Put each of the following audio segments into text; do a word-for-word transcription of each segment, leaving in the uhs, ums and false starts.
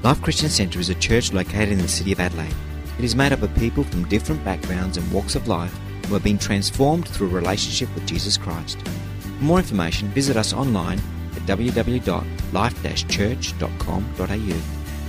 Life Christian Centre is a church located in the city of Adelaide. It is made up of people from different backgrounds and walks of life who have been transformed through a relationship with Jesus Christ. For more information, visit us online at w w w dot life dash church dot com dot a u.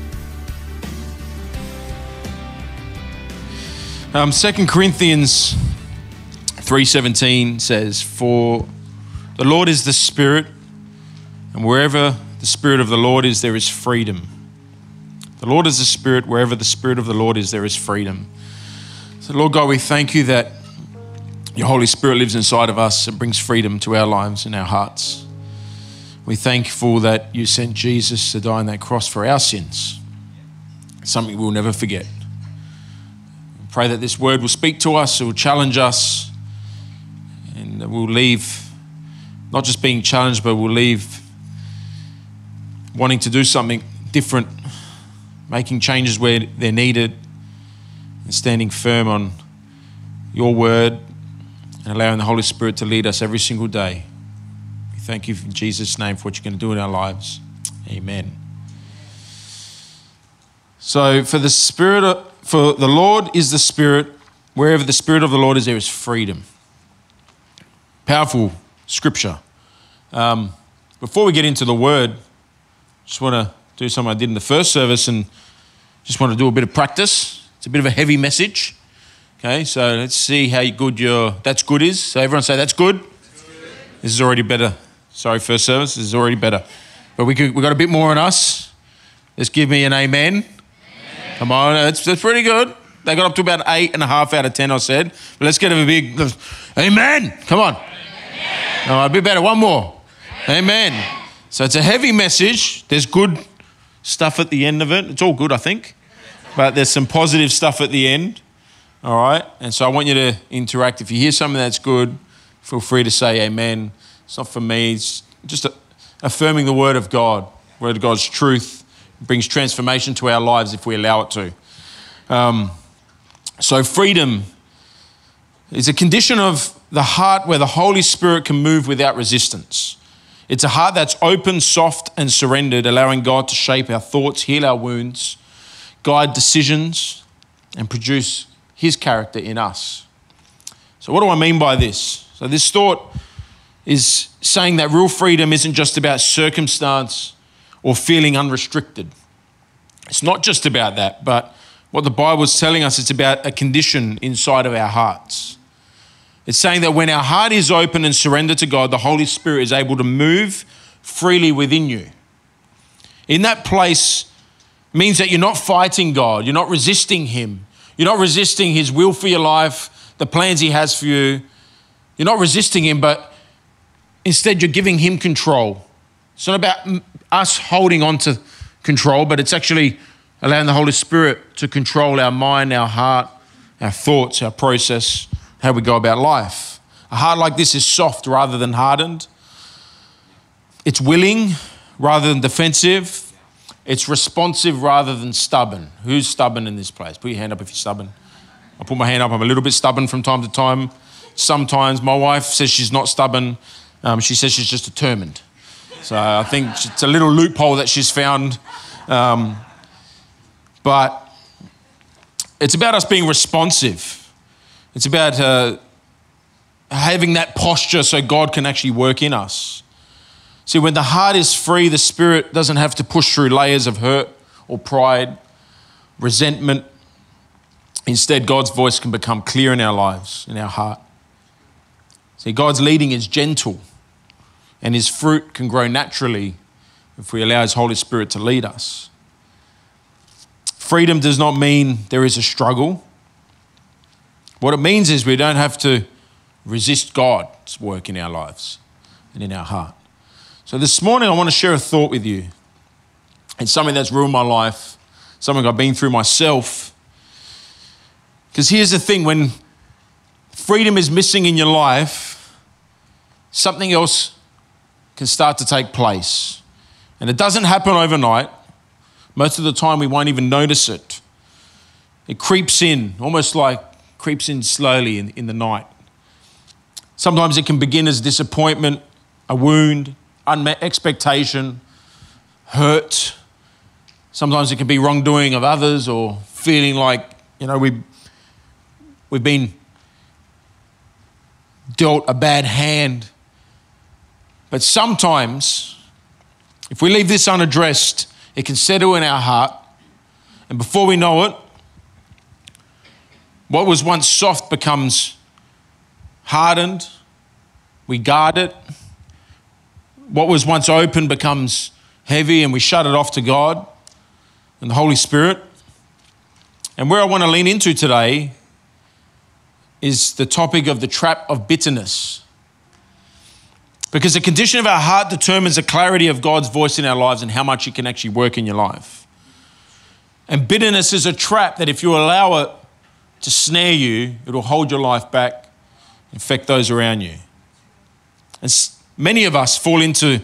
Um, Second Corinthians three seventeen says, "For the Lord is the Spirit, and wherever the Spirit of the Lord is, there is freedom." The Lord is the Spirit. Wherever the Spirit of the Lord is, there is freedom. So, Lord God, we thank you that your Holy Spirit lives inside of us and brings freedom to our lives and our hearts. We thankful that you sent Jesus to die on that cross for our sins, something we'll never forget. We pray that this word will speak to us, it will challenge us, and that we'll leave not just being challenged, but we'll leave wanting to do something different, making changes where they're needed, and standing firm on your word and allowing the Holy Spirit to lead us every single day. We thank you in Jesus' name for what you're going to do in our lives. Amen. So for the Spirit, of, for the Lord is the Spirit. Wherever the Spirit of the Lord is, there is freedom. Powerful scripture. Um, before we get into the word, just want to do something I did in the first service and just want to do a bit of practice. It's a bit of a heavy message. Okay, so let's see how good your that's good is. So everyone say that's good. That's good. This is already better. Sorry, first service, this is already better. But we could, we got a bit more on us. Let's give me an amen. Amen. Come on, that's, that's pretty good. They got up to about eight and a half out of ten, I said. But let's get a big amen. Come on. Amen. All right, a bit better. One more. Amen. Amen. So it's a heavy message. There's good stuff at the end of it. It's all good, I think. But there's some positive stuff at the end. All right? And so I want you to interact. If you hear something that's good, feel free to say amen. It's not for me. It's just a, affirming the word of God. Word of God's truth brings transformation to our lives if we allow it to. Um, so freedom is a condition of the heart where the Holy Spirit can move without resistance. It's a heart that's open, soft, and surrendered, allowing God to shape our thoughts, heal our wounds, guide decisions, and produce his character in us. So what do I mean by this? So this thought is saying that real freedom isn't just about circumstance or feeling unrestricted. It's not just about that, but what the Bible is telling us, it's about a condition inside of our hearts. It's saying that when our heart is open and surrendered to God, the Holy Spirit is able to move freely within you. In that place means that you're not fighting God. You're not resisting him. You're not resisting his will for your life, the plans he has for you. You're not resisting him, but instead you're giving him control. It's not about us holding on to control, but it's actually allowing the Holy Spirit to control our mind, our heart, our thoughts, our process, how we go about life. A heart like this is soft rather than hardened. It's willing rather than defensive. It's responsive rather than stubborn. Who's stubborn in this place? Put your hand up if you're stubborn. I put my hand up. I'm a little bit stubborn from time to time. Sometimes my wife says she's not stubborn. Um, she says she's just determined. So I think it's a little loophole that she's found. Um, but it's about us being responsive. It's about uh, having that posture so God can actually work in us. See, when the heart is free, the Spirit doesn't have to push through layers of hurt or pride, resentment. Instead, God's voice can become clear in our lives, in our heart. See, God's leading is gentle, and his fruit can grow naturally if we allow his Holy Spirit to lead us. Freedom does not mean there is a struggle. What it means is we don't have to resist God's work in our lives and in our heart. So this morning I want to share a thought with you. It's something that's ruined my life, something I've been through myself. Because here's the thing, when freedom is missing in your life, something else can start to take place. And it doesn't happen overnight. Most of the time we won't even notice it. It creeps in, almost like creeps in slowly in, in the night. Sometimes it can begin as disappointment, a wound, unmet expectation, hurt. Sometimes it can be wrongdoing of others or feeling like, you know, we, we've been dealt a bad hand. But sometimes, if we leave this unaddressed, it can settle in our heart. And before we know it, what was once soft becomes hardened. We guard it. What was once open becomes heavy, and we shut it off to God and the Holy Spirit. And where I want to lean into today is the topic of the trap of bitterness. Because the condition of our heart determines the clarity of God's voice in our lives and how much it can actually work in your life. And bitterness is a trap that if you allow it to snare you, it will hold your life back, affect those around you. And many of us fall into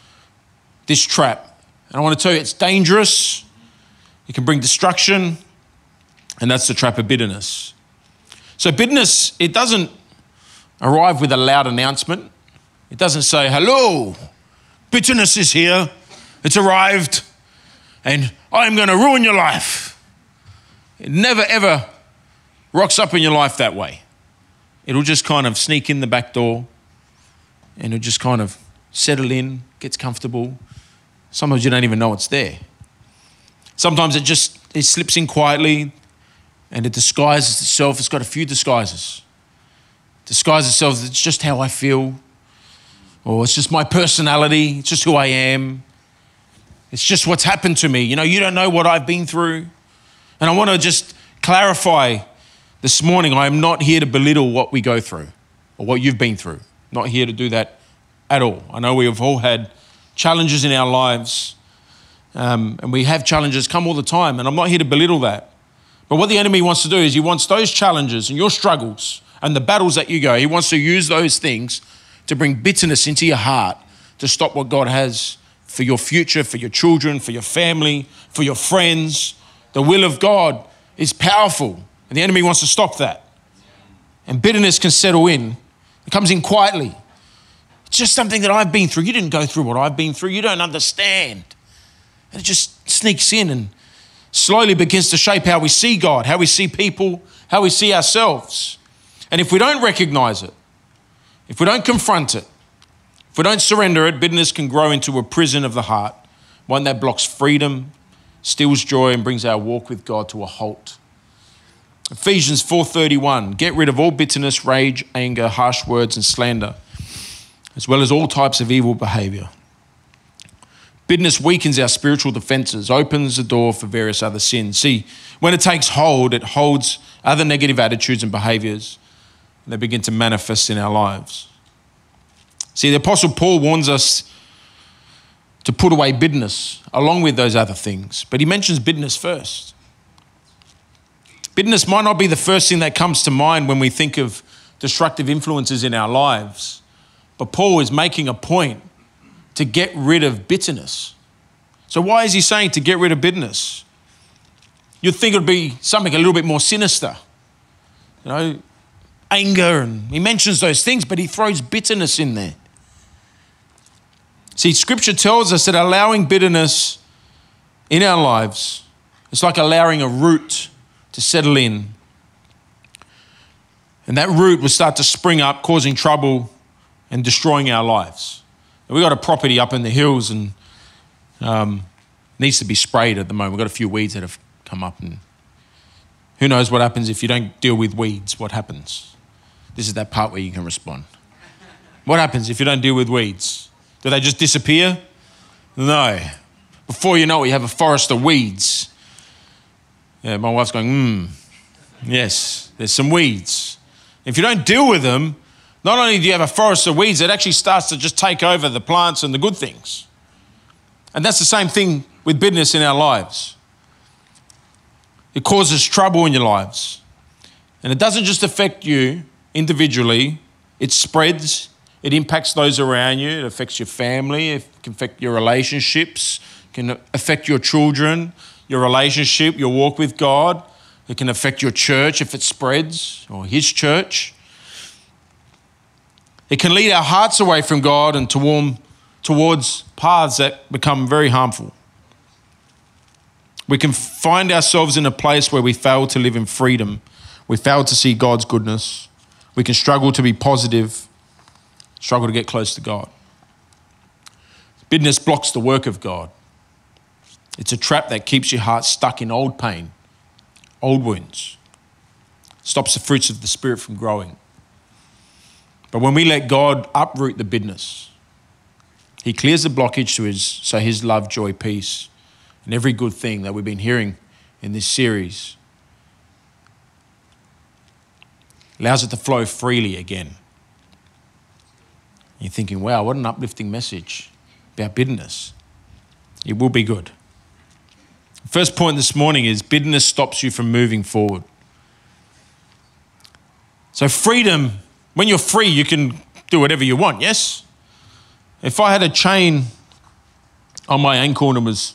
this trap. And I want to tell you, it's dangerous. It can bring destruction. And that's the trap of bitterness. So bitterness, it doesn't arrive with a loud announcement. It doesn't say, hello, bitterness is here. It's arrived. And I'm going to ruin your life. It never, ever rocks up in your life that way. It'll just kind of sneak in the back door and it'll just kind of settle in, gets comfortable. Sometimes you don't even know it's there. Sometimes it just it slips in quietly and it disguises itself. It's got a few disguises. Disguises itself, it's just how I feel, or it's just my personality, it's just who I am. It's just what's happened to me. You know, you don't know what I've been through. And I want to just clarify this morning, I am not here to belittle what we go through or what you've been through. Not here to do that at all. I know we have all had challenges in our lives, um, and we have challenges come all the time, and I'm not here to belittle that. But what the enemy wants to do is he wants those challenges and your struggles and the battles that you go, he wants to use those things to bring bitterness into your heart to stop what God has for your future, for your children, for your family, for your friends. The will of God is powerful, and the enemy wants to stop that. And bitterness can settle in. It comes in quietly. It's just something that I've been through. You didn't go through what I've been through. You don't understand. And it just sneaks in and slowly begins to shape how we see God, how we see people, how we see ourselves. And if we don't recognize it, if we don't confront it, if we don't surrender it, bitterness can grow into a prison of the heart, one that blocks freedom, steals joy, and brings our walk with God to a halt. Ephesians four thirty-one, get rid of all bitterness, rage, anger, harsh words, and slander, as well as all types of evil behavior. Bitterness weakens our spiritual defenses, opens the door for various other sins. See, when it takes hold, it holds other negative attitudes and behaviors, and they begin to manifest in our lives. See, the Apostle Paul warns us to put away bitterness along with those other things, but he mentions bitterness first. Bitterness might not be the first thing that comes to mind when we think of destructive influences in our lives, but Paul is making a point to get rid of bitterness. So why is he saying to get rid of bitterness? You'd think it would be something a little bit more sinister, you know, anger, and he mentions those things, but he throws bitterness in there. See, Scripture tells us that allowing bitterness in our lives, it's like allowing a root to settle in. And that root will start to spring up, causing trouble and destroying our lives. We've got a property up in the hills and um, needs to be sprayed at the moment. We've got a few weeds that have come up, and who knows what happens if you don't deal with weeds, what happens? This is that part where you can respond. What happens if you don't deal with weeds? Do they just disappear? No. Before you know it, you have a forest of weeds. Yeah, my wife's going, hmm, yes, there's some weeds. If you don't deal with them, not only do you have a forest of weeds, it actually starts to just take over the plants and the good things. And that's the same thing with bitterness in our lives. It causes trouble in your lives. And it doesn't just affect you individually, it spreads, it impacts those around you, it affects your family, it can affect your relationships, it can affect your children, your relationship, your walk with God. It can affect your church if it spreads, or his church. It can lead our hearts away from God and to warm, towards paths that become very harmful. We can find ourselves in a place where we fail to live in freedom. We fail to see God's goodness. We can struggle to be positive, struggle to get close to God. Bitterness blocks the work of God. It's a trap that keeps your heart stuck in old pain, old wounds. Stops the fruits of the Spirit from growing. But when we let God uproot the bitterness, he clears the blockage to his, so his love, joy, peace, and every good thing that we've been hearing in this series allows it to flow freely again. You're thinking, wow, what an uplifting message about bitterness. It will be good. First point this morning is bitterness stops you from moving forward. So freedom, when you're free, you can do whatever you want, yes? If I had a chain on my ankle and it was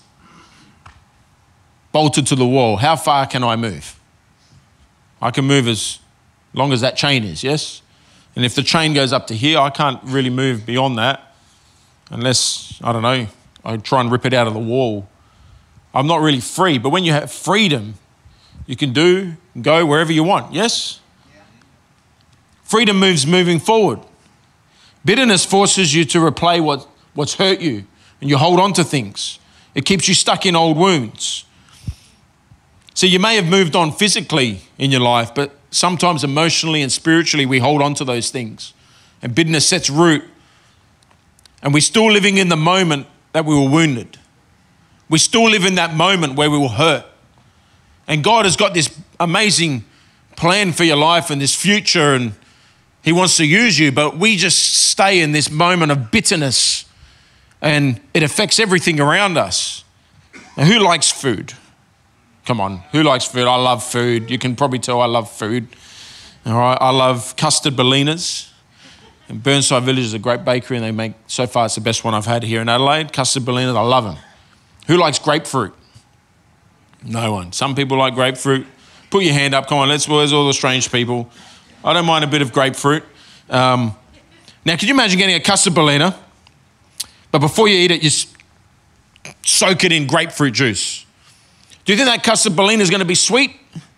bolted to the wall, how far can I move? I can move as long as that chain is, yes? And if the chain goes up to here, I can't really move beyond that unless, I don't know, I try and rip it out of the wall. I'm not really free. But when you have freedom, you can do and go wherever you want, yes? Freedom moves moving forward. Bitterness forces you to replay what, what's hurt you, and you hold on to things. It keeps you stuck in old wounds. So you may have moved on physically in your life, but sometimes emotionally and spiritually we hold on to those things. And bitterness sets root. And we're still living in the moment that we were wounded. We still live in that moment where we were hurt. And God has got this amazing plan for your life and this future, and he wants to use you, but we just stay in this moment of bitterness and it affects everything around us. And who likes food? Come on, who likes food? I love food. You can probably tell I love food. All right, I love custard Bellinas. And Burnside Village is a great bakery and they make, so far it's the best one I've had here in Adelaide. Custard Bellinas, I love them. Who likes grapefruit? No one. Some people like grapefruit. Put your hand up, come on, let's, where's all the strange people? I don't mind a bit of grapefruit. Um, now, can you imagine getting a custard Bellina, but before you eat it, you soak it in grapefruit juice? Do you think that custard Bellina is going to be sweet?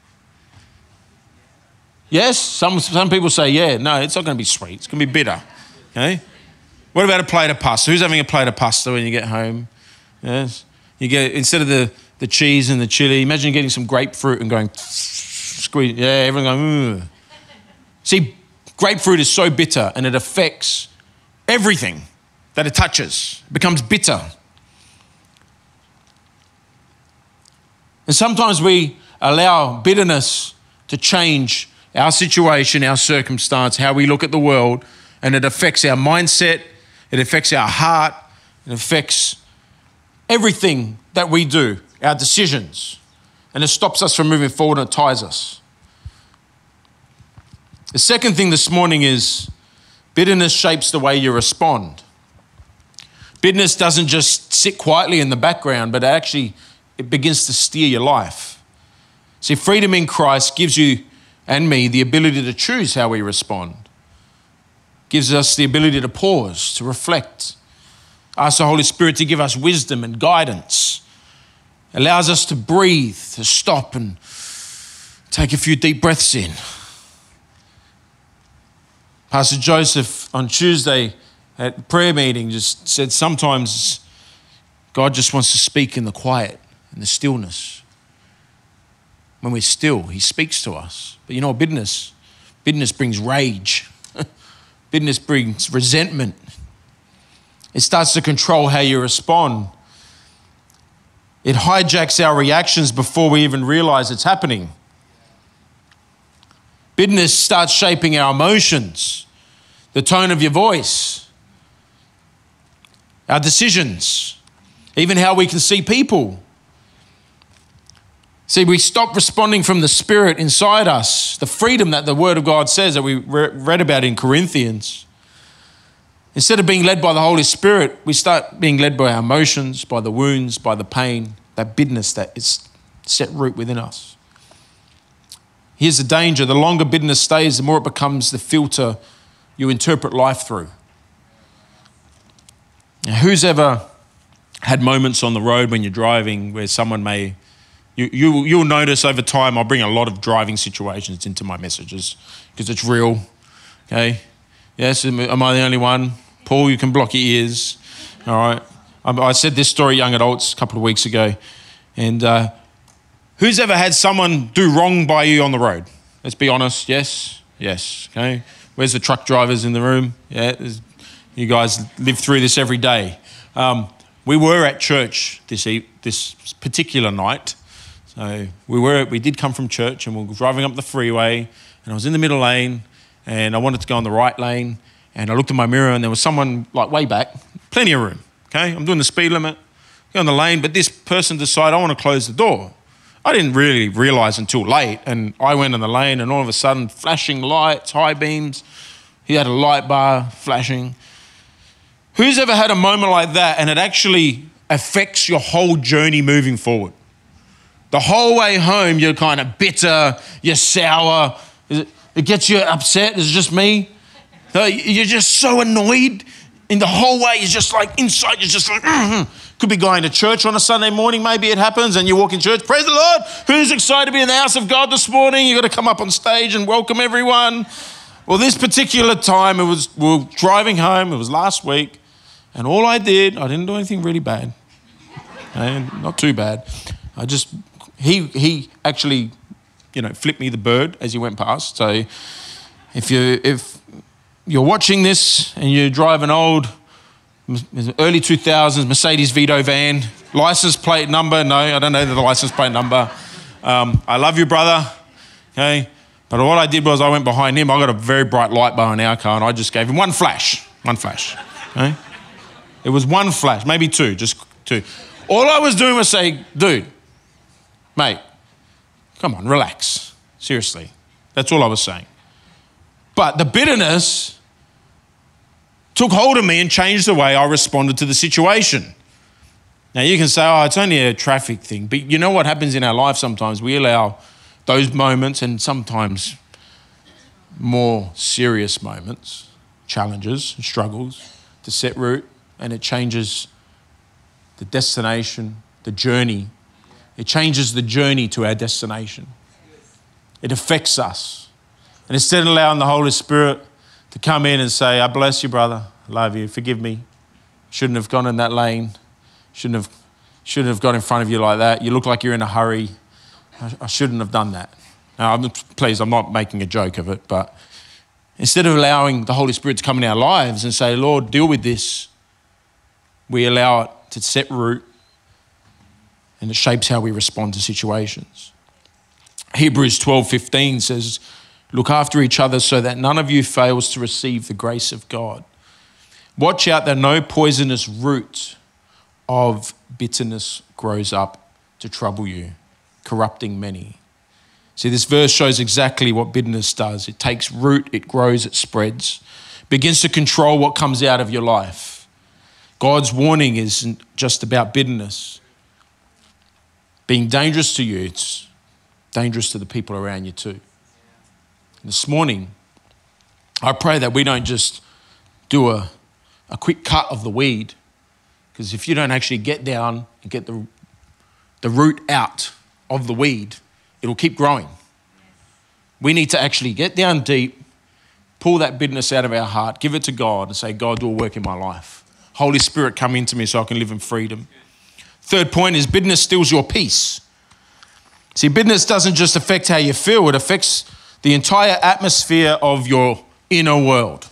Yes? Some, some people say, yeah. No, it's not going to be sweet. It's going to be bitter. Okay? What about a plate of pasta? Who's having a plate of pasta when you get home? Yes? You get, instead of the, the cheese and the chili, imagine getting some grapefruit and going, squeeze. Yeah, everyone going, ugh. See, grapefruit is so bitter and it affects everything that it touches. It becomes bitter. And sometimes we allow bitterness to change our situation, our circumstance, how we look at the world, and it affects our mindset, it affects our heart, it affects everything that we do, our decisions, and it stops us from moving forward and it ties us. The second thing this morning is bitterness shapes the way you respond. Bitterness doesn't just sit quietly in the background, but actually it begins to steer your life. See, freedom in Christ gives you and me the ability to choose how we respond. Gives us the ability to pause, to reflect. Ask the Holy Spirit to give us wisdom and guidance. Allows us to breathe, to stop and take a few deep breaths in. Pastor Joseph on Tuesday at prayer meeting just said sometimes God just wants to speak in the quiet, in the stillness. When we're still, he speaks to us. But you know, bitterness, bitterness brings rage. Bitterness brings resentment. It starts to control how you respond. It hijacks our reactions before we even realize it's happening. Bitterness starts shaping our emotions, the tone of your voice, our decisions, even how we can see people. See, we stop responding from the Spirit inside us, the freedom that the Word of God says that we re- read about in Corinthians. Instead of being led by the Holy Spirit, we start being led by our emotions, by the wounds, by the pain, that bitterness that is set root within us. Here's the danger. The longer bitterness stays, the more it becomes the filter you interpret life through. Now, who's ever had moments on the road when you're driving where someone may You, you, you'll notice over time I bring a lot of driving situations into my messages because it's real, okay? Yes, am I the only one? Paul, you can block your ears, all right? I, I said this story, young adults, a couple of weeks ago, and uh, who's ever had someone do wrong by you on the road? Let's be honest, yes? Yes, okay? Where's the truck drivers in the room? Yeah, you guys live through this every day. Um, we were at church this e- this particular night. So we were we did come from church and we were driving up the freeway and I was in the middle lane and I wanted to go in the right lane and I looked in my mirror and there was someone like way back, plenty of room, okay? I'm doing the speed limit, go in the lane, but this person decided I want to close the door. I didn't really realise until late, and I went in the lane and all of a sudden flashing lights, high beams, he had a light bar flashing. Who's ever had a moment like that and it actually affects your whole journey moving forward? The whole way home you're kind of bitter, you're sour, it gets you upset, is it just me? You're just so annoyed, and the whole way is just like inside, you're just like, mm-hmm. Could be going to church on a Sunday morning, maybe it happens, and you walk in church, praise the Lord, who's excited to be in the house of God this morning? You've got to come up on stage and welcome everyone. Well, this particular time, it was we were driving home, it was last week, and all I did, I didn't do anything really bad, and not too bad. I just, he he actually, you know, flipped me the bird as he went past. So if you if you're watching this and you drive an old early two thousands Mercedes Vito van, license plate number, no, I don't know the license plate number. Um, I love you, brother, okay? But what I did was I went behind him. I got a very bright light bar in our car and I just gave him one flash, one flash, okay? It was one flash, maybe two, just two. All I was doing was say, dude, mate, come on, relax, seriously. That's all I was saying. But the bitterness took hold of me and changed the way I responded to the situation. Now you can say, oh, it's only a traffic thing. But you know what happens in our life sometimes? We allow those moments and sometimes more serious moments, challenges, struggles to set root, and it changes the destination, the journey. It changes the journey to our destination. It affects us. And instead of allowing the Holy Spirit to come in and say, I bless you, brother, I love you, forgive me. Shouldn't have gone in that lane. Shouldn't have, shouldn't have got in front of you like that. You look like you're in a hurry. I, I shouldn't have done that. Now, I'm, please, I'm not making a joke of it, but instead of allowing the Holy Spirit to come in our lives and say, Lord, deal with this, we allow it to set root and it shapes how we respond to situations. Hebrews twelve fifteen says, look after each other so that none of you fails to receive the grace of God. Watch out that no poisonous root of bitterness grows up to trouble you, corrupting many. See, this verse shows exactly what bitterness does. It takes root, it grows, it spreads, begins to control what comes out of your life. God's warning isn't just about bitterness being dangerous to you, it's dangerous to the people around you too. This morning, I pray that we don't just do a, a quick cut of the weed, because if you don't actually get down and get the, the root out of the weed, it'll keep growing. We need to actually get down deep, pull that bitterness out of our heart, give it to God and say, God, do a work in my life. Holy Spirit, come into me so I can live in freedom. Third point is bitterness steals your peace. See, bitterness doesn't just affect how you feel, it affects the entire atmosphere of your inner world.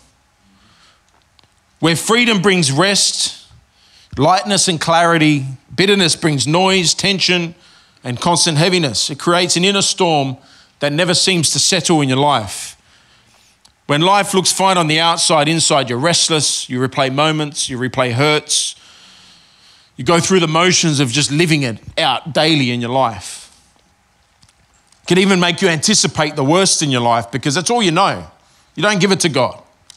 Where freedom brings rest, lightness and clarity, bitterness brings noise, tension, and constant heaviness. It creates an inner storm that never seems to settle in your life. When life looks fine on the outside, inside you're restless, you replay moments, you replay hurts, you go through the motions of just living it out daily in your life. It can even make you anticipate the worst in your life because that's all you know. You don't give it to God.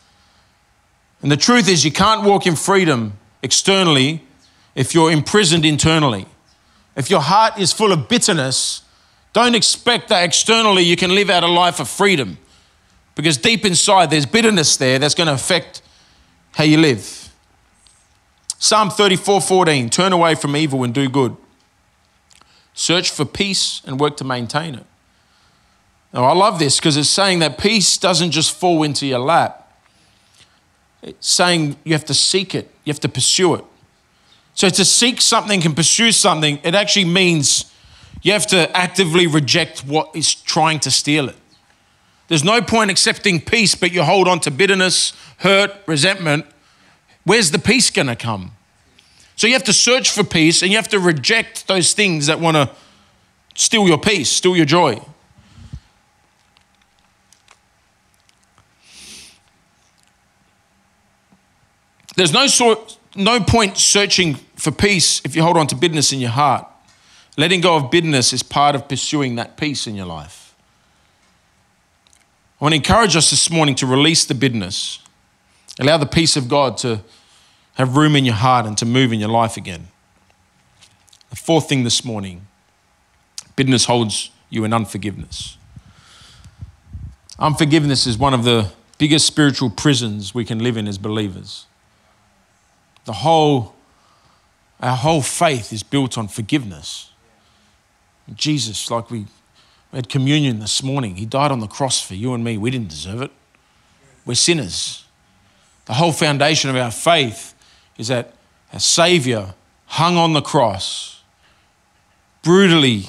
And the truth is you can't walk in freedom externally if you're imprisoned internally. If your heart is full of bitterness, don't expect that externally you can live out a life of freedom, because deep inside there's bitterness there that's going to affect how you live. Psalm thirty-four fourteen, turn away from evil and do good. Search for peace and work to maintain it. Now, I love this because it's saying that peace doesn't just fall into your lap. It's saying you have to seek it. You have to pursue it. So to seek something and pursue something, it actually means you have to actively reject what is trying to steal it. There's no point accepting peace, but you hold on to bitterness, hurt, resentment. Where's the peace going to come? So you have to search for peace and you have to reject those things that want to steal your peace, steal your joy. There's no sort, no point searching for peace if you hold on to bitterness in your heart. Letting go of bitterness is part of pursuing that peace in your life. I want to encourage us this morning to release the bitterness. Allow the peace of God to have room in your heart and to move in your life again. The fourth thing this morning, bitterness holds you in unforgiveness. Unforgiveness is one of the biggest spiritual prisons we can live in as believers. The whole, our whole faith is built on forgiveness. Jesus, like we had communion this morning, he died on the cross for you and me. We didn't deserve it. We're sinners. The whole foundation of our faith is that our Savior hung on the cross, brutally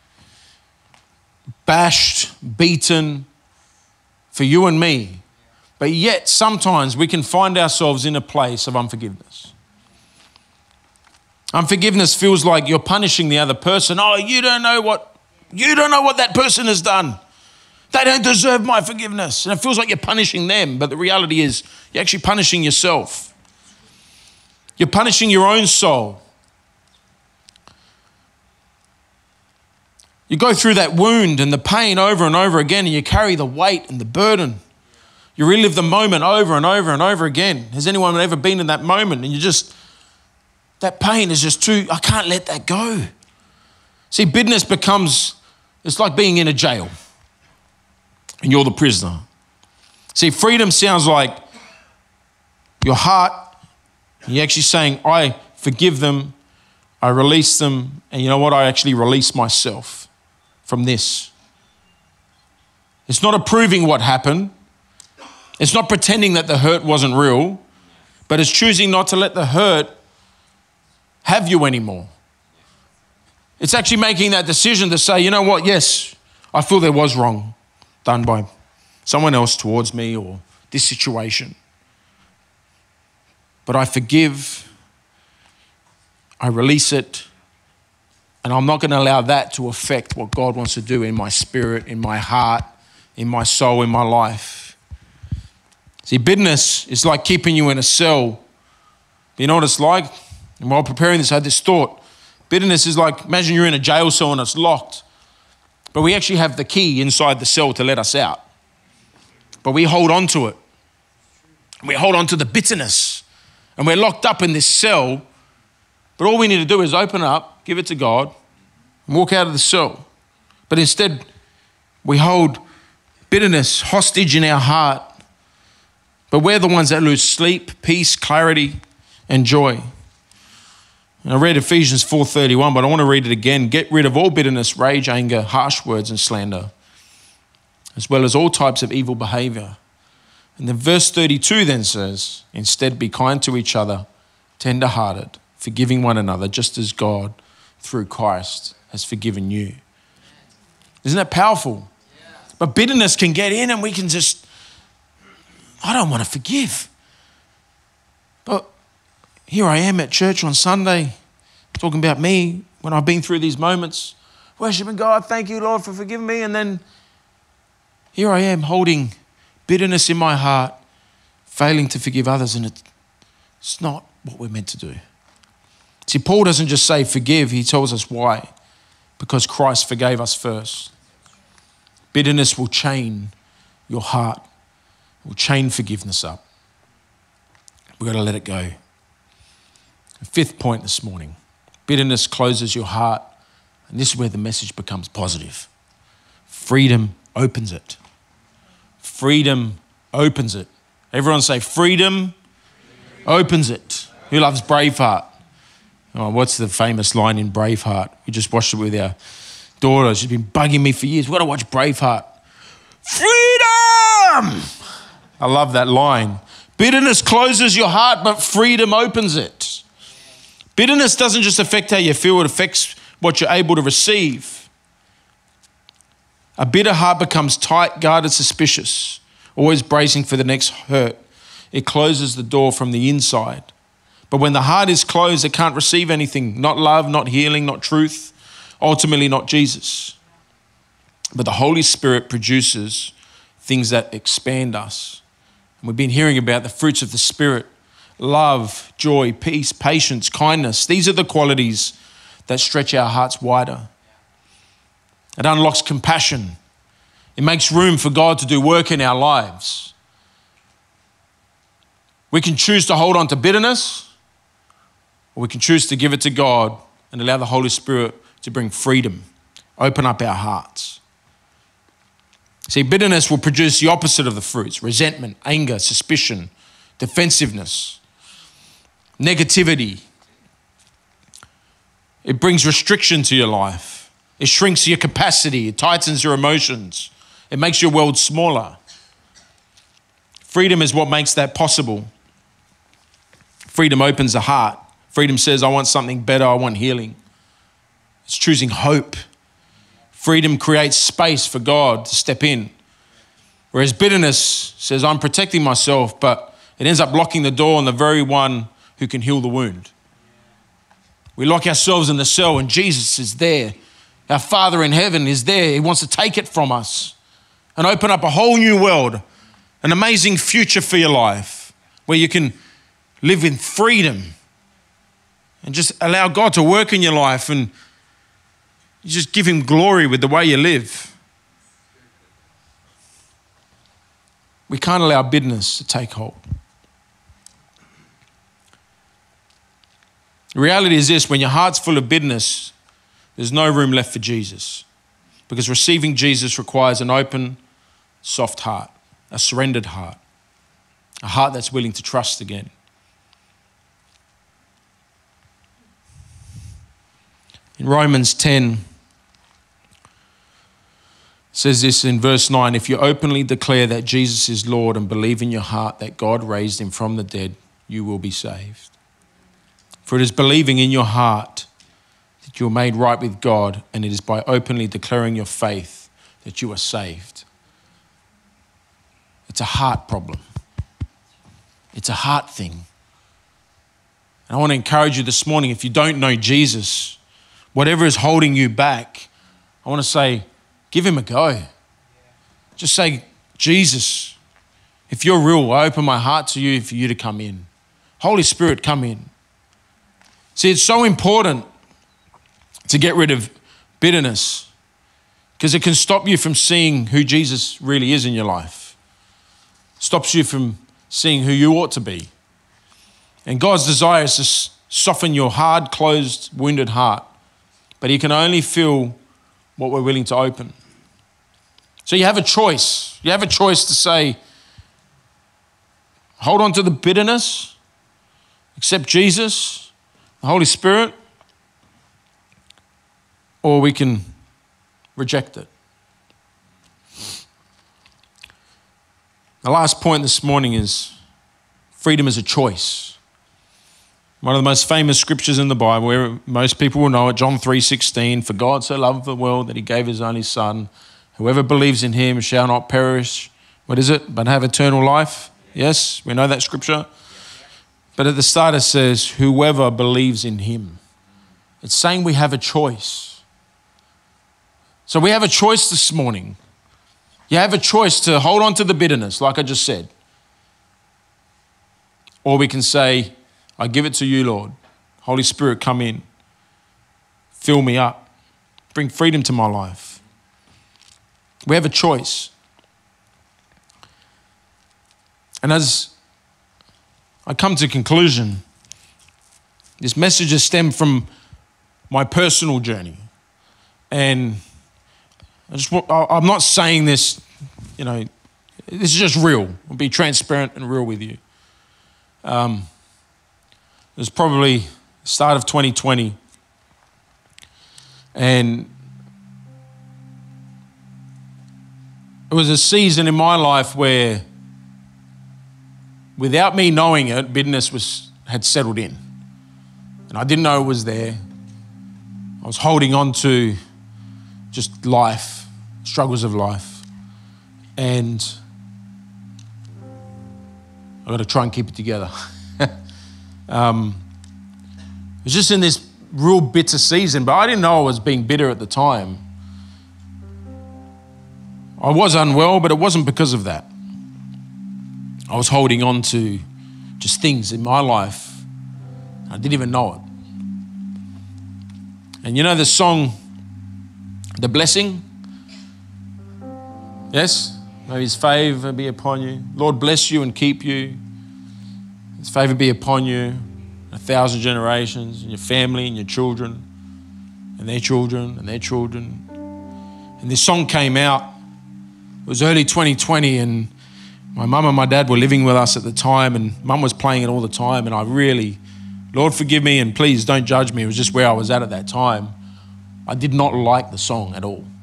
bashed, beaten for you and me. But yet sometimes we can find ourselves in a place of unforgiveness. Unforgiveness feels like you're punishing the other person. Oh, you don't know what, you don't know what that person has done. They don't deserve my forgiveness. And it feels like you're punishing them. But the reality is you're actually punishing yourself. You're punishing your own soul. You go through that wound and the pain over and over again, and you carry the weight and the burden. You relive the moment over and over and over again. Has anyone ever been in that moment and you just, that pain is just too, I can't let that go. See, bitterness becomes, it's like being in a jail and you're the prisoner. See, freedom sounds like your heart, you're actually saying, I forgive them, I release them, and you know what? I actually release myself from this. It's not approving what happened. It's not pretending that the hurt wasn't real, but it's choosing not to let the hurt have you anymore. It's actually making that decision to say, you know what, yes, I feel there was wrong done by someone else towards me or this situation. But I forgive, I release it, and I'm not going to allow that to affect what God wants to do in my spirit, in my heart, in my soul, in my life. See, bitterness is like keeping you in a cell. You know what it's like? And while preparing this, I had this thought. Bitterness is like, imagine you're in a jail cell and it's locked. But we actually have the key inside the cell to let us out. But we hold on to it. We hold on to the bitterness. And we're locked up in this cell. But all we need to do is open up, give it to God, and walk out of the cell. But instead, we hold bitterness hostage in our heart. But we're the ones that lose sleep, peace, clarity, and joy. And I read Ephesians four thirty-one, but I want to read it again. Get rid of all bitterness, rage, anger, harsh words, and slander, as well as all types of evil behavior. And then verse thirty-two then says, instead be kind to each other, tender-hearted, forgiving one another, just as God, through Christ, has forgiven you. Isn't that powerful? Yeah. But bitterness can get in and we can just, I don't want to forgive. But here I am at church on Sunday, talking about me when I've been through these moments, worshiping God, thank you, Lord, for forgiving me. And then here I am holding bitterness in my heart, failing to forgive others, and it's not what we're meant to do. See, Paul doesn't just say forgive, he tells us why. Because Christ forgave us first. Bitterness will chain your heart, will chain forgiveness up. We've got to let it go. The fifth point this morning, bitterness closes your heart, and this is where the message becomes positive. Freedom opens it. Freedom opens it. Everyone say freedom opens it. Who loves Braveheart? Oh, what's the famous line in Braveheart? We just watched it with our daughter. She's been bugging me for years. We've got to watch Braveheart. Freedom! I love that line. Bitterness closes your heart, but freedom opens it. Bitterness doesn't just affect how you feel, it affects what you're able to receive. A bitter heart becomes tight, guarded, suspicious, always bracing for the next hurt. It closes the door from the inside. But when the heart is closed, it can't receive anything, not love, not healing, not truth, ultimately not Jesus. But the Holy Spirit produces things that expand us. And we've been hearing about the fruits of the Spirit: love, joy, peace, patience, kindness. These are the qualities that stretch our hearts wider. It unlocks compassion. It makes room for God to do work in our lives. We can choose to hold on to bitterness, or we can choose to give it to God and allow the Holy Spirit to bring freedom, open up our hearts. See, bitterness will produce the opposite of the fruits: resentment, anger, suspicion, defensiveness, negativity. It brings restriction to your life. It shrinks your capacity. It tightens your emotions. It makes your world smaller. Freedom is what makes that possible. Freedom opens the heart. Freedom says, I want something better. I want healing. It's choosing hope. Freedom creates space for God to step in. Whereas bitterness says, I'm protecting myself, but it ends up locking the door on the very one who can heal the wound. We lock ourselves in the cell and Jesus is there. Our Father in heaven is there. He wants to take it from us and open up a whole new world, an amazing future for your life where you can live in freedom and just allow God to work in your life and you just give him glory with the way you live. We can't allow bitterness to take hold. The reality is this: when your heart's full of bitterness, there's no room left for Jesus, because receiving Jesus requires an open, soft heart, a surrendered heart, a heart that's willing to trust again. In Romans ten, it says this in verse nine: if you openly declare that Jesus is Lord and believe in your heart that God raised him from the dead, you will be saved. For it is believing in your heart that you are made right with God, and it is by openly declaring your faith that you are saved. It's a heart problem. It's a heart thing. And I want to encourage you this morning, if you don't know Jesus, whatever is holding you back, I want to say, give him a go. Just say, Jesus, if you're real, I open my heart to you for you to come in. Holy Spirit, come in. See, it's so important to get rid of bitterness because it can stop you from seeing who Jesus really is in your life. Stops you from seeing who you ought to be. And God's desire is to soften your hard, closed, wounded heart. But he can only feel what we're willing to open. So you have a choice. You have a choice to say, hold on to the bitterness, accept Jesus, the Holy Spirit, or we can reject it. The last point this morning is freedom is a choice. One of the most famous scriptures in the Bible, where most people will know it, John three sixteen, for God so loved the world that he gave his only son. Whoever believes in him shall not perish, what is it, but have eternal life. Yes, we know that scripture. But at the start it says, whoever believes in him. It's saying we have a choice. So we have a choice this morning. You have a choice to hold on to the bitterness, like I just said. Or we can say, I give it to you, Lord. Holy Spirit, come in. Fill me up. Bring freedom to my life. We have a choice. And as I come to conclusion, this message has stemmed from my personal journey. And I just, I'm not saying this, you know, this is just real. I'll be transparent and real with you. Um, There's probably start of twenty twenty. And it was a season in my life where, without me knowing it, bitterness was had settled in. And I didn't know it was there. I was holding on to just life, struggles of life. And I've got to try and keep it together. um, it was just in this real bitter season, but I didn't know I was being bitter at the time. I was unwell, but it wasn't because of that. I was holding on to just things in my life. I didn't even know it. And you know the song, The Blessing? Yes? May his favor be upon you. Lord bless you and keep you. His favor be upon you a thousand generations, and your family and your children and their children and their children. And this song came out. It was early twenty twenty, and my mum and my dad were living with us at the time, and mum was playing it all the time, and I really, Lord forgive me and please don't judge me. It was just where I was at at that time. I did not like the song at all.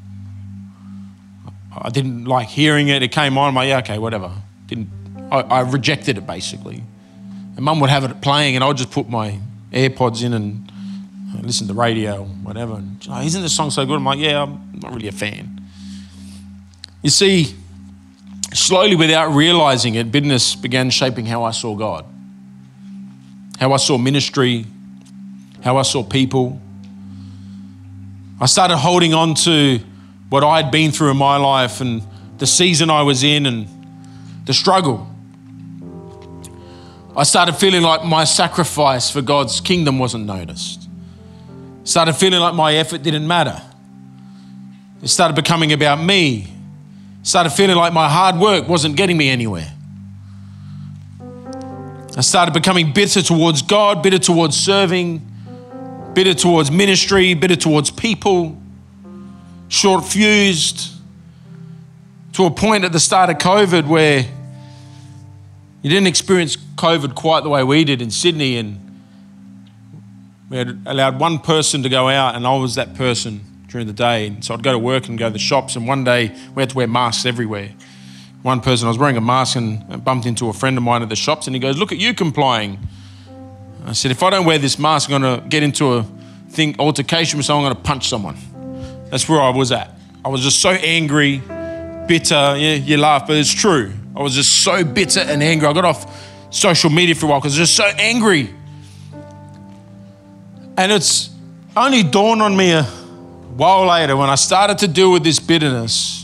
I didn't like hearing it. It came on, I'm like, yeah, okay, whatever. Didn't I, I rejected it basically. And mum would have it playing, and I would just put my AirPods in and listen to the radio or whatever. And, oh, isn't this song so good? I'm like, yeah, I'm not really a fan. You see, slowly without realizing it, bitterness began shaping how I saw God, how I saw ministry, how I saw people. I started holding on to what I'd been through in my life and the season I was in and the struggle. I started feeling like my sacrifice for God's kingdom wasn't noticed. Started feeling like my effort didn't matter. It started becoming about me. Started feeling like my hard work wasn't getting me anywhere. I started becoming bitter towards God, bitter towards serving, bitter towards ministry, bitter towards people, short-fused, to a point at the start of COVID where you didn't experience COVID quite the way we did in Sydney, and we had allowed one person to go out, and I was that person during the day. And so I'd go to work and go to the shops, and one day we had to wear masks everywhere. One person, I was wearing a mask and bumped into a friend of mine at the shops, and he goes, look at you complying. I said, if I don't wear this mask, I'm going to get into a thing, altercation with someone, I'm going to punch someone. That's where I was at. I was just so angry, bitter. Yeah, you laugh, but it's true. I was just so bitter and angry. I got off social media for a while because I was just so angry. And it's only dawned on me a while later when I started to deal with this bitterness.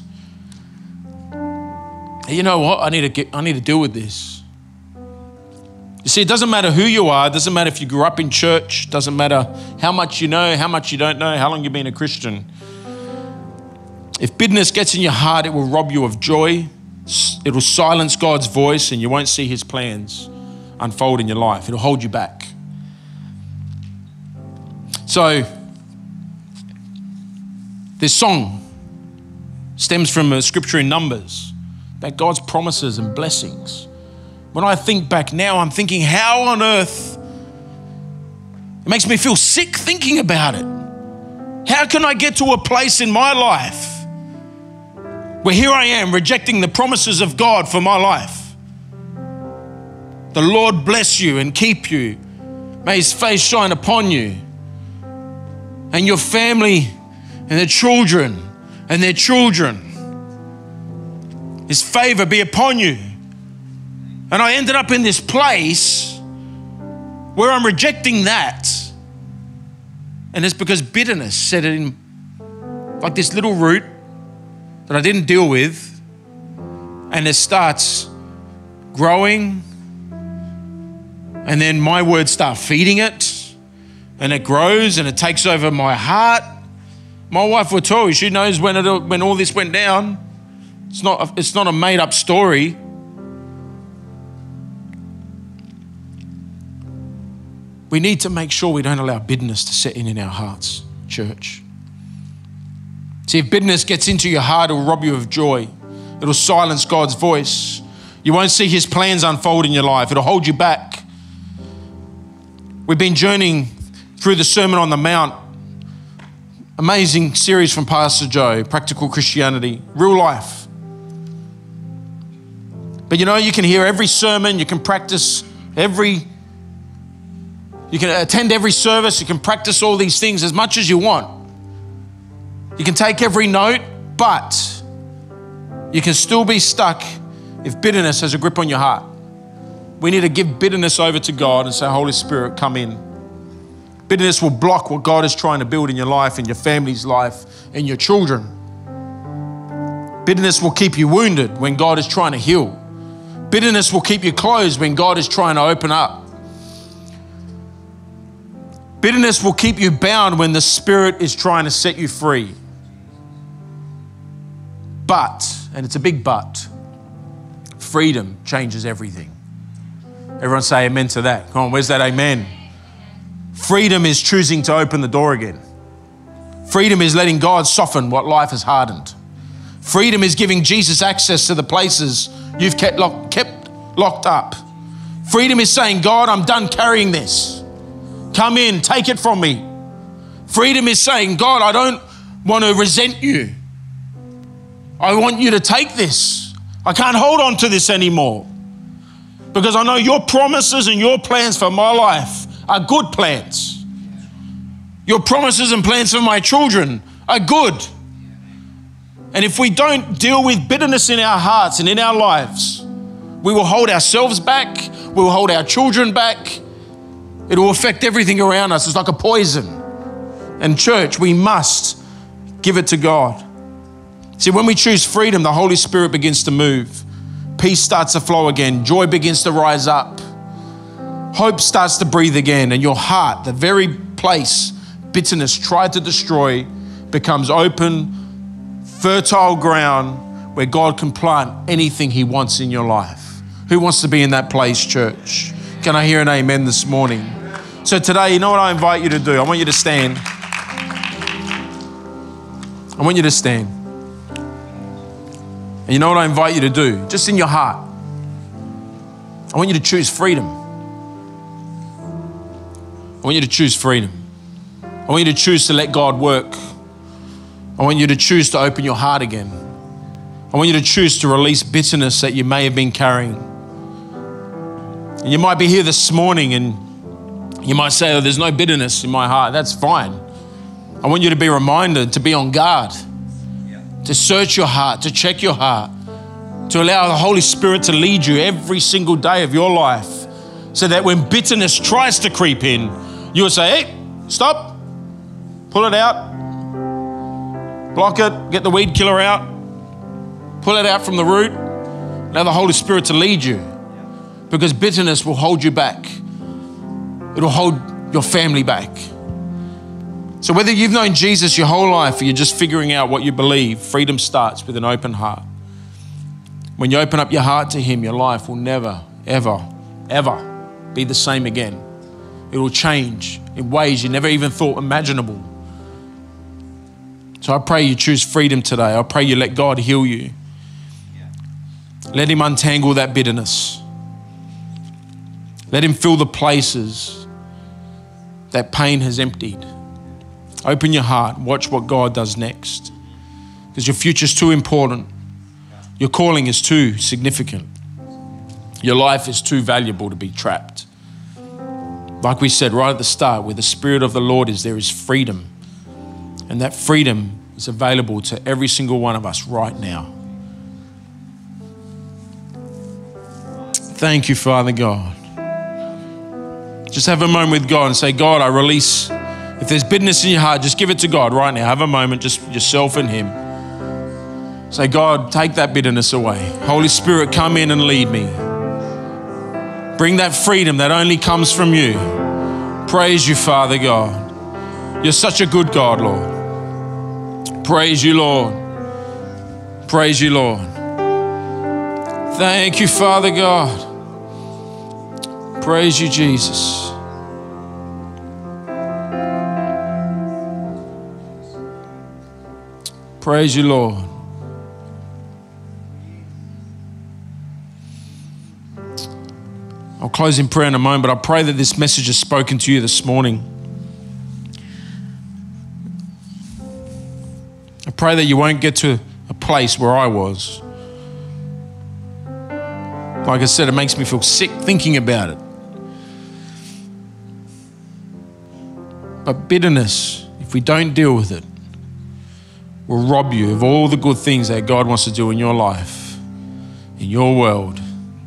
You know what? I need to get, I need to deal with this. You see, it doesn't matter who you are. It doesn't matter if you grew up in church. It doesn't matter how much you know, how much you don't know, how long you've been a Christian. If bitterness gets in your heart, it will rob you of joy. It will silence God's voice, and you won't see his plans unfold in your life. It'll hold you back. So this song stems from a scripture in Numbers about God's promises and blessings. When I think back now, I'm thinking, how on earth? It makes me feel sick thinking about it. How can I get to a place in my life where here I am rejecting the promises of God for my life? The Lord bless you and keep you. May his face shine upon you and your family and their children and their children. His favor be upon you. And I ended up in this place where I'm rejecting that. And it's because bitterness set in like this little root that I didn't deal with. And it starts growing. And then my words start feeding it. And it grows and it takes over my heart. My wife will tell you, she knows when it, when all this went down. It's not, it's not a made up story. We need to make sure we don't allow bitterness to set in in our hearts, church. See, if bitterness gets into your heart, it will rob you of joy. It will silence God's voice. You won't see his plans unfold in your life. It'll hold you back. We've been journeying through the Sermon on the Mount. Amazing series from Pastor Joe, Practical Christianity, real life. But you know, you can hear every sermon, you can practice every, you can attend every service, you can practice all these things as much as you want. You can take every note, but you can still be stuck if bitterness has a grip on your heart. We need to give bitterness over to God and say, Holy Spirit, come in. Bitterness will block what God is trying to build in your life, in your family's life, in your children. Bitterness will keep you wounded when God is trying to heal. Bitterness will keep you closed when God is trying to open up. Bitterness will keep you bound when the Spirit is trying to set you free. But, and it's a big but, freedom changes everything. Everyone say amen to that. Come on, where's that amen? Freedom is choosing to open the door again. Freedom is letting God soften what life has hardened. Freedom is giving Jesus access to the places you've kept, lock, kept locked up. Freedom is saying, God, I'm done carrying this. Come in, take it from me. Freedom is saying, God, I don't want to resent you. I want you to take this. I can't hold on to this anymore because I know your promises and your plans for my life are good plans. Your promises and plans for my children are good. And if we don't deal with bitterness in our hearts and in our lives, we will hold ourselves back. We will hold our children back. It will affect everything around us. It's like a poison. And church, we must give it to God. See, when we choose freedom, the Holy Spirit begins to move. Peace starts to flow again. Joy begins to rise up. Hope starts to breathe again. And your heart, the very place bitterness tried to destroy, becomes open, fertile ground where God can plant anything he wants in your life. Who wants to be in that place, church? Can I hear an amen this morning? So today, you know what I invite you to do? I want you to stand. I want you to stand. And you know what I invite you to do? Just in your heart. I want you to choose freedom. I want you to choose freedom. I want you to choose to let God work. I want you to choose to open your heart again. I want you to choose to release bitterness that you may have been carrying. And you might be here this morning and you might say, oh, there's no bitterness in my heart. That's fine. I want you to be reminded to be on guard, to search your heart, to check your heart, to allow the Holy Spirit to lead you every single day of your life so that when bitterness tries to creep in, you will say, hey, stop, pull it out, block it, get the weed killer out, pull it out from the root, allow the Holy Spirit to lead you because bitterness will hold you back. It'll hold your family back. So whether you've known Jesus your whole life or you're just figuring out what you believe, freedom starts with an open heart. When you open up your heart to him, your life will never, ever, ever be the same again. It will change in ways you never even thought imaginable. So I pray you choose freedom today. I pray you let God heal you. Let him untangle that bitterness. Let him fill the places that pain has emptied. Open your heart. Watch what God does next. Because your future's too important. Your calling is too significant. Your life is too valuable to be trapped. Like we said right at the start, where the Spirit of the Lord is, there is freedom. And that freedom is available to every single one of us right now. Thank you, Father God. Just have a moment with God and say, God, I release. If there's bitterness in your heart, just give it to God right now. Have a moment, just yourself and him. Say, God, take that bitterness away. Holy Spirit, come in and lead me. Bring that freedom that only comes from you. Praise you, Father God. You're such a good God, Lord. Praise you, Lord. Praise you, Lord. Thank you, Father God. Praise you, Jesus. Praise you, Lord. I'll close in prayer in a moment, but I pray that this message has spoken to you this morning. I pray that you won't get to a place where I was. Like I said, it makes me feel sick thinking about it. But bitterness, if we don't deal with it, will rob you of all the good things that God wants to do in your life, in your world.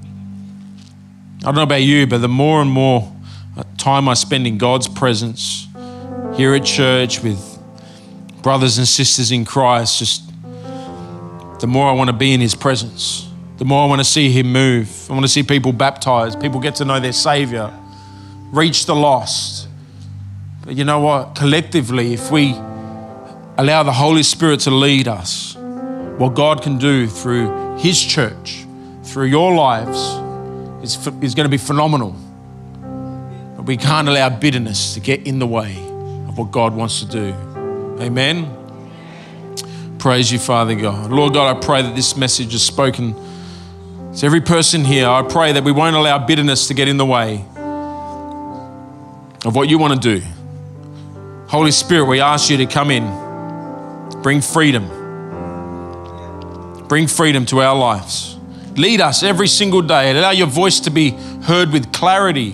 I don't know about you, but the more and more time I spend in God's presence, here at church with brothers and sisters in Christ, just the more I want to be in his presence. The more I want to see him move. I want to see people baptized, people get to know their Savior, reach the lost. But you know what? Collectively, if we allow the Holy Spirit to lead us, what God can do through his church, through your lives, is, is going to be phenomenal. But we can't allow bitterness to get in the way of what God wants to do. Amen. Praise you, Father God. Lord God, I pray that this message is spoken to every person here. I pray that we won't allow bitterness to get in the way of what you want to do. Holy Spirit, we ask you to come in, bring freedom. Bring freedom to our lives. Lead us every single day. Allow your voice to be heard with clarity.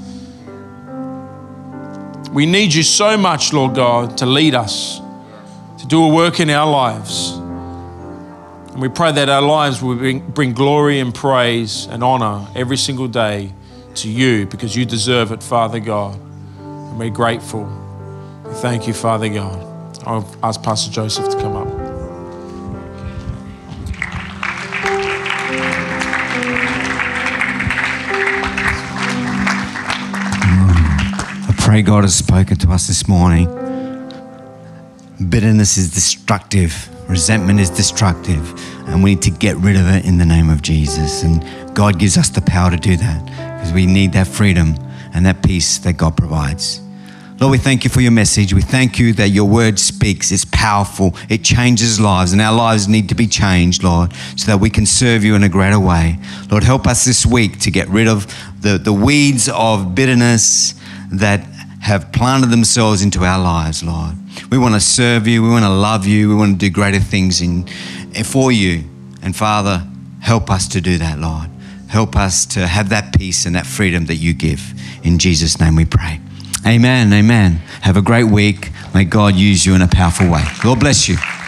We need you so much, Lord God, to lead us, to do a work in our lives. And we pray that our lives will bring, bring glory and praise and honor every single day to you, because you deserve it, Father God. And we're grateful. We thank you, Father God. I'll ask Pastor Joseph to come up. I pray God has spoken to us this morning. Bitterness is destructive. Resentment is destructive, and we need to get rid of it in the name of Jesus. And God gives us the power to do that, because we need that freedom and that peace that God provides. Lord, we thank you for your message. We thank you that your word speaks. It's powerful. It changes lives, and our lives need to be changed, Lord, so that we can serve you in a greater way. Lord, help us this week to get rid of the, the weeds of bitterness that have planted themselves into our lives, Lord. We want to serve you. We want to love you. We want to do greater things in, for you. And Father, help us to do that, Lord. Help us to have that peace and that freedom that you give. In Jesus' name we pray. Amen, amen. Have a great week. May God use you in a powerful way. Lord bless you.